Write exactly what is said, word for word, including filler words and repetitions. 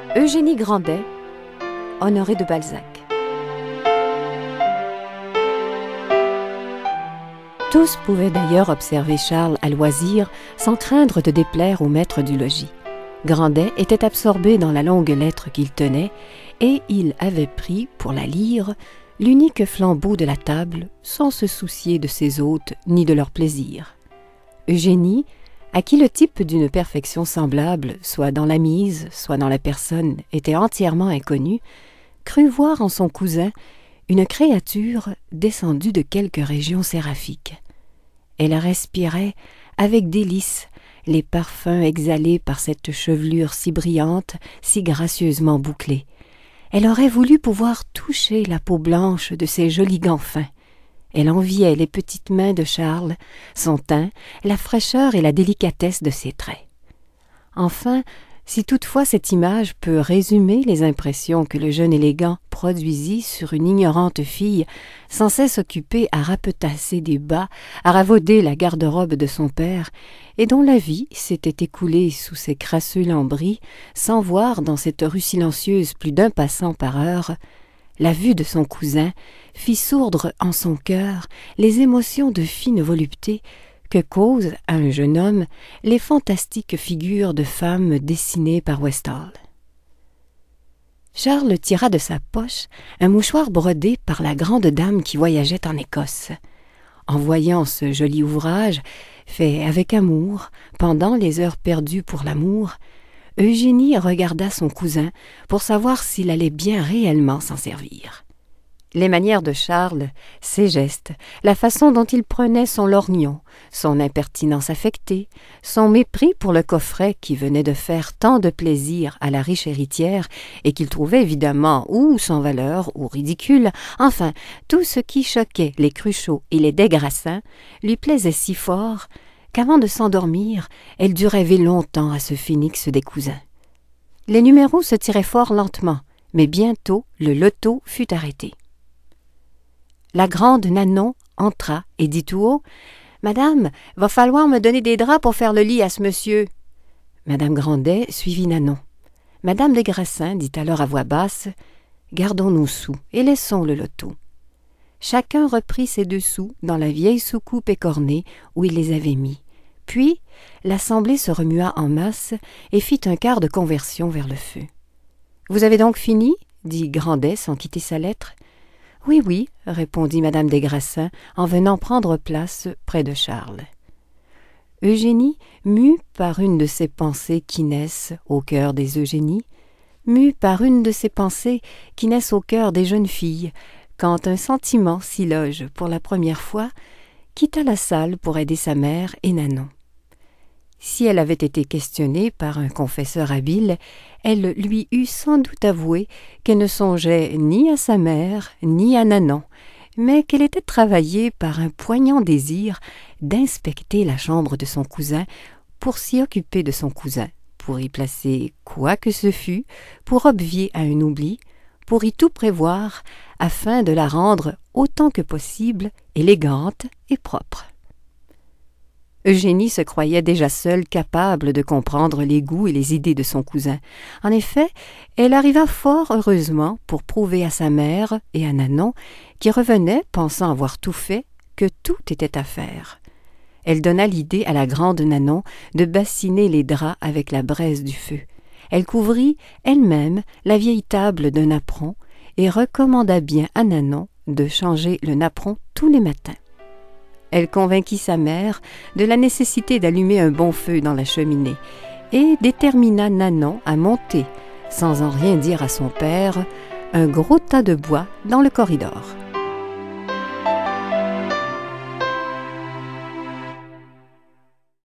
Eugénie Grandet, Honoré de Balzac. Tous pouvaient d'ailleurs observer Charles à loisir, sans craindre de déplaire au maître du logis. Grandet était absorbé dans la longue lettre qu'il tenait, et il avait pris, pour la lire, l'unique flambeau de la table, sans se soucier de ses hôtes ni de leur plaisir. Eugénie, à qui le type d'une perfection semblable, soit dans la mise, soit dans la personne, était entièrement inconnu, crut voir en son cousin une créature descendue de quelque région séraphique. Elle respirait avec délice les parfums exhalés par cette chevelure si brillante, si gracieusement bouclée. Elle aurait voulu pouvoir toucher la peau blanche de ses jolis gants fins. Elle enviait les petites mains de Charles, son teint, la fraîcheur et la délicatesse de ses traits. Enfin, si toutefois cette image peut résumer les impressions que le jeune élégant produisit sur une ignorante fille, sans cesse occupée à rapetasser des bas, à ravauder la garde-robe de son père, et dont la vie s'était écoulée sous ses crasseux lambris, sans voir dans cette rue silencieuse plus d'un passant par heure, la vue de son cousin fit sourdre en son cœur les émotions de fine volupté que causent à un jeune homme les fantastiques figures de femmes dessinées par Westall. Charles tira de sa poche un mouchoir brodé par la grande dame qui voyageait en Écosse. En voyant ce joli ouvrage, fait avec amour, pendant les heures perdues pour l'amour, Eugénie regarda son cousin pour savoir s'il allait bien réellement s'en servir. Les manières de Charles, ses gestes, la façon dont il prenait son lorgnon, son impertinence affectée, son mépris pour le coffret qui venait de faire tant de plaisir à la riche héritière et qu'il trouvait évidemment ou sans valeur ou ridicule, enfin, tout ce qui choquait les Cruchot et les des Grassins, lui plaisait si fort qu'avant de s'endormir, elle dut rêver longtemps à ce phénix des cousins. Les numéros se tiraient fort lentement, mais bientôt le loto fut arrêté. La grande Nanon entra et dit tout haut « Madame, va falloir me donner des draps pour faire le lit à ce monsieur. » Madame Grandet suivit Nanon. Madame des Grassins dit alors à voix basse « Gardons nos sous et laissons le loto. » Chacun reprit ses deux sous dans la vieille soucoupe écornée où il les avait mis. Puis, l'assemblée se remua en masse et fit un quart de conversion vers le feu. « Vous avez donc fini ?» dit Grandet sans quitter sa lettre. « Oui, oui, » répondit Madame des Grassins en venant prendre place près de Charles. Eugénie, mue par une de ces pensées qui naissent au cœur des Eugénies, mue par une de ces pensées qui naissent au cœur des jeunes filles, quand un sentiment s'y loge pour la première fois, quitta la salle pour aider sa mère et Nanon. Si elle avait été questionnée par un confesseur habile, elle lui eût sans doute avoué qu'elle ne songeait ni à sa mère ni à Nanon, mais qu'elle était travaillée par un poignant désir d'inspecter la chambre de son cousin pour s'y occuper de son cousin, pour y placer quoi que ce fût, pour obvier à un oubli, pour y tout prévoir, afin de la rendre autant que possible élégante et propre. Eugénie se croyait déjà seule capable de comprendre les goûts et les idées de son cousin. En effet, elle arriva fort heureusement pour prouver à sa mère et à Nanon, qui revenaient pensant avoir tout fait, que tout était à faire. Elle donna l'idée à la grande Nanon de bassiner les draps avec la braise du feu. Elle couvrit elle-même la vieille table d'un napperon et recommanda bien à Nanon de changer le napperon tous les matins. Elle convainquit sa mère de la nécessité d'allumer un bon feu dans la cheminée et détermina Nanon à monter, sans en rien dire à son père, un gros tas de bois dans le corridor.